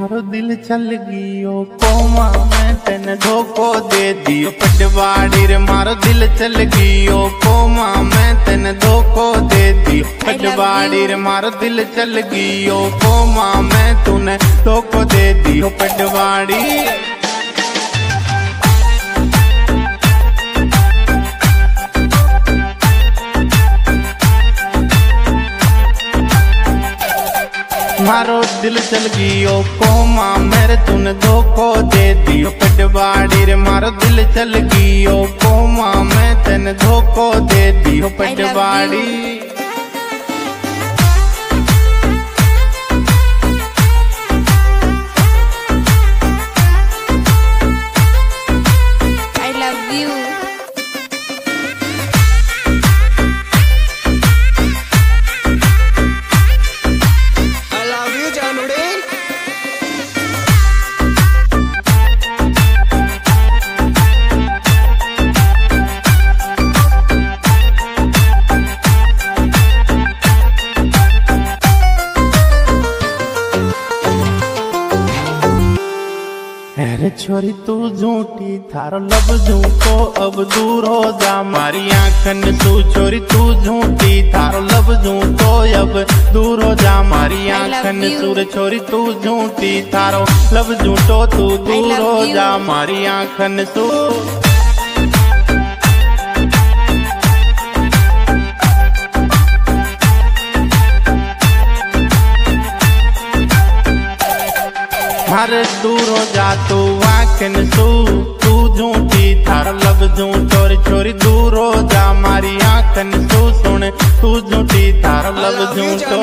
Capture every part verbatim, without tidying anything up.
मारो दिल चल गयो कोमा मैं तेने धोखो दे दियो पटवाड़ी रे मारो दिल चल गयो कोमा मैं तेने धोखो दे दियो पटवाड़ी रे मारो दिल चल गयो कोमा मैं तूने धोखो दे दियो पटवाड़ी। मारो दिल चल गयो कोमा मेरे तूने धोखो दे दियो पटवाड़ी रे मारो दिल चल गयो कोमा मैं तेने धोखो दे दियो पटवाड़ी। अरे छोरी तू झूठी थारो लब झूठो अब दूर हो जा मारी आंखन तू छोरी तू झूठी थारो लब झूठो अब दूर हो जा मारी आंखन सुर छोरी तू झूठी थारो लब झूठो तू दूर हो जा मारी आंखन सुर। मारे दूर हो जा तू आंखन सू तू झूठी थार लब झूठो रे छोरी दूर हो जा मारी आंखन सू सुन तू झूठी थार लब झूठो।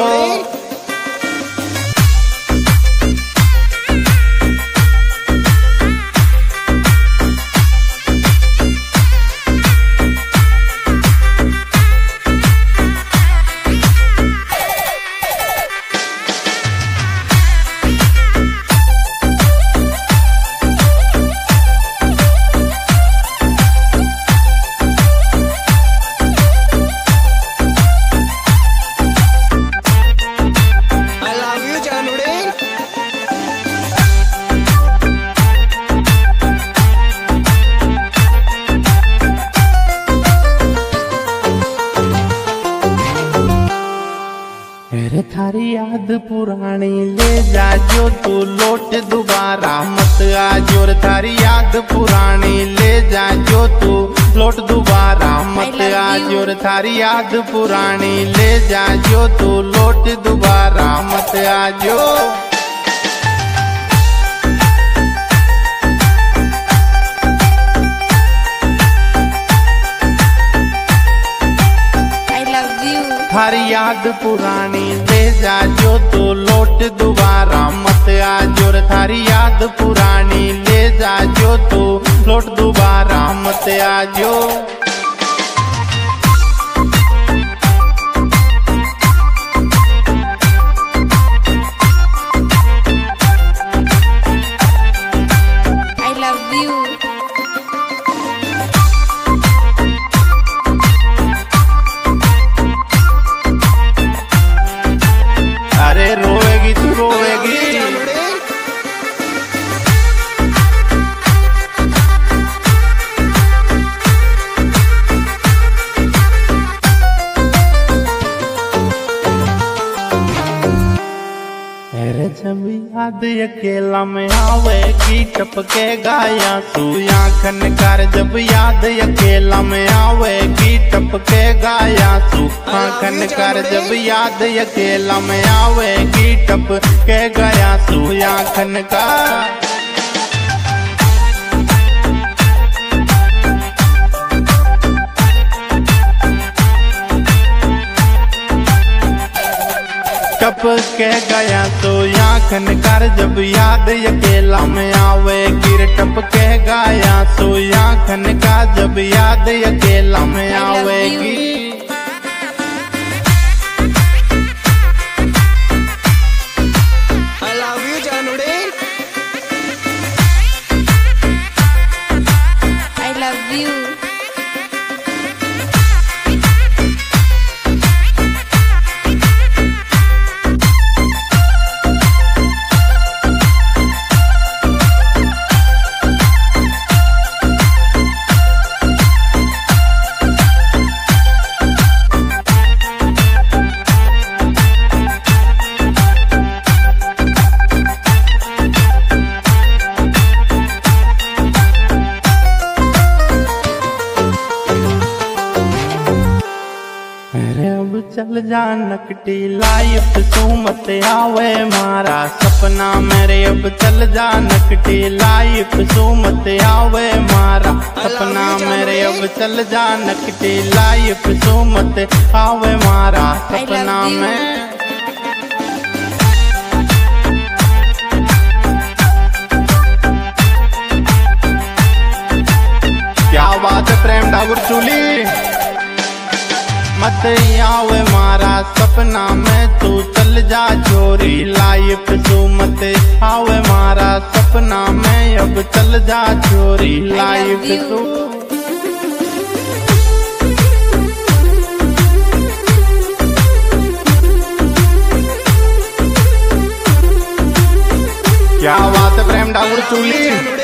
अरे थारी याद पुरानी ले जा जो तू लौट दोबारा मत आजो रे थारी याद पुरानी ले जा जो तू लौट दोबारा मत आजो रे थारी याद पुरानी ले जा जो तू लौट दोबारा मत आजो। थारी याद पुरानी ले जा जो तू लौट दोबारा मत आजो रे थारी याद पुरानी ले जा जो तू लौट दोबारा मत आजो। अरे रोएगी तू रोएगी अरे जब याद अकेला में आवेगी टपके गाया तू आंखन कर जब याद अकेला में आवेगी टपके गाया तू आंखन कर जब याद अकेला में आवेगी टपके गया तू आंखन का। टप के गया तो आंखन कर जब याद अकेला में आवे गिर टप के गया तो आंखन का जब याद अकेला में आवेगी। I love you जानूड़े I love you। चल जा नकटी लाइफ तू मत आवे मारा सपना मेरे अब चल जा नकटी लाइफ तू मत आवे मारा सपना मेरे अब चल जा नकटी लाइफ तू मत आवे मारा सपना में। क्या बात है प्रेम ठाकुर चूली मत आवे मारा सपना में तू चल जा चोरी लाइफ तू मत आवे मारा सपना में अब चल जा चोरी लाइफ तू। क्या बात है प्रेम ठाकुर चूली।